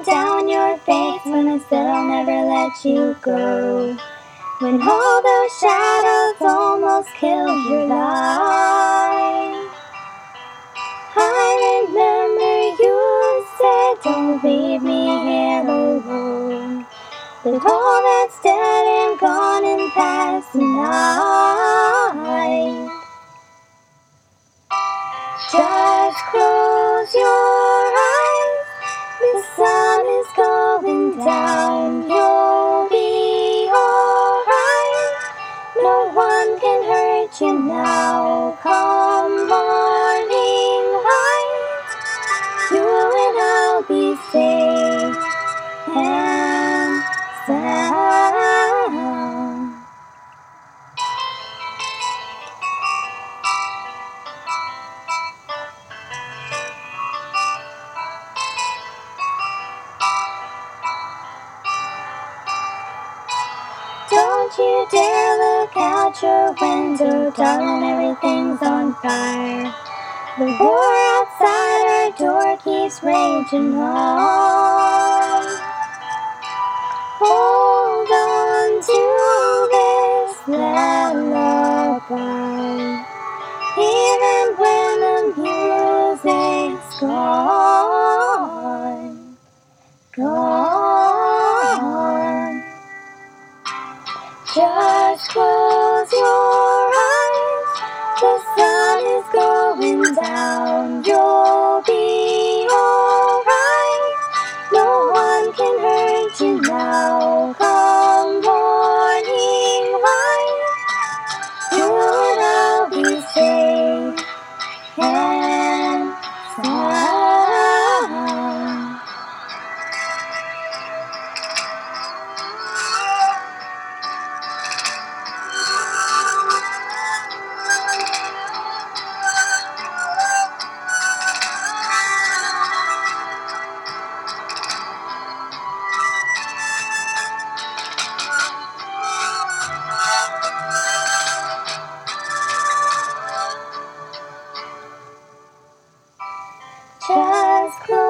down your face when I said I'll never let you go. When all those shadows almost killed your light, I remember you said don't leave me here alone. But all that's dead and gone and past tonight. Just close your eyes, the sun is going down. You'll be alright, no one can hurt you now. Come morning light, you and I'll be safe and sound. Don't you dare look out your window, darling, everything's on fire. The war outside our door keeps raging on. Hold on to this lullaby, even when the music's gone, gone. Just close your eyes, the sun is going down. You'll be alright, no one can hurt you now. Come morning light, you and I'll be safe and sound. Just close